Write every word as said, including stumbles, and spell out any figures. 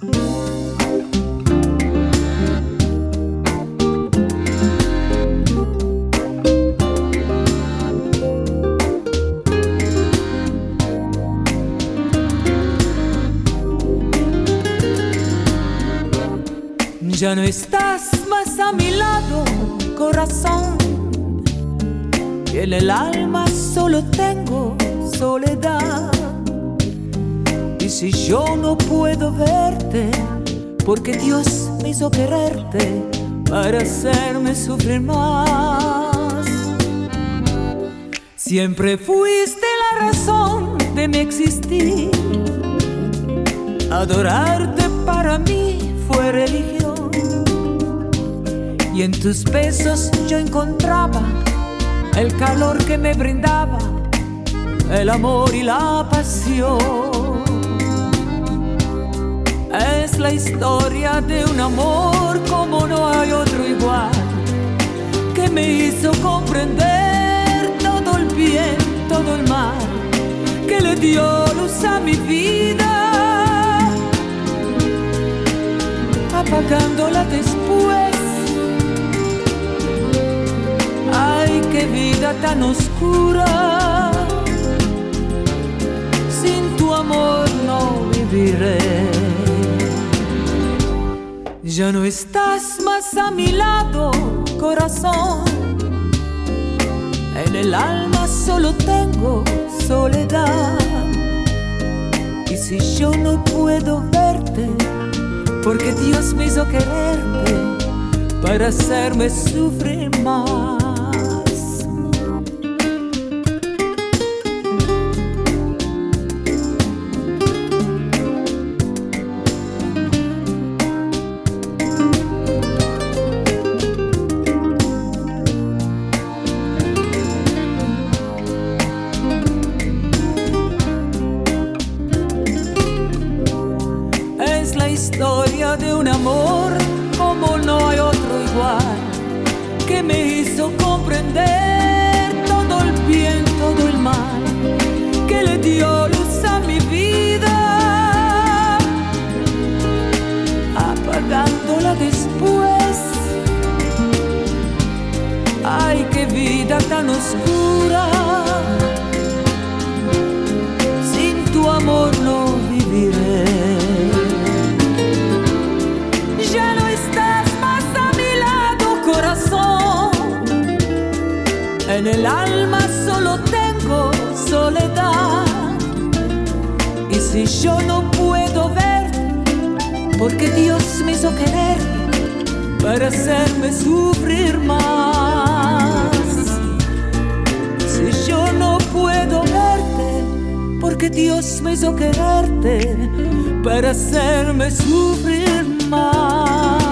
Ya no estás más a mi lado, corazón, y en el alma solo tengo soledad. Y si yo no puedo verte, porque Dios me hizo quererte para hacerme sufrir más. Siempre fuiste la razón de mi existir, adorarte para mí fue religión. Y en tus besos yo encontraba el calor que me brindaba el amor y la pasión. Es la historia de un amor como no hay otro igual, que me hizo comprender todo el bien, todo el mal, que le dio luz a mi vida, apagándola después. Ay, qué vida tan oscura, sin tu amor no viviré. Ya no estás más a mi lado, corazón, en el alma solo tengo soledad. Y si yo no puedo verte, porque Dios me hizo quererte para hacerme sufrir más. Es la historia de un amor como no hay otro igual, que me hizo comprender todo el bien, todo el mal, que le dio luz a mi vida, apagándola después. Ay, qué vida tan oscura, sin tu amor no viviré. Ya no estás más a mi lado, corazón, en el alma solo tengo soledad. Y si yo no puedo ver, porque Dios me hizo querer para hacerme sufrir más. Si yo no puedo verte, porque Dios me hizo quererte para hacerme sufrir más.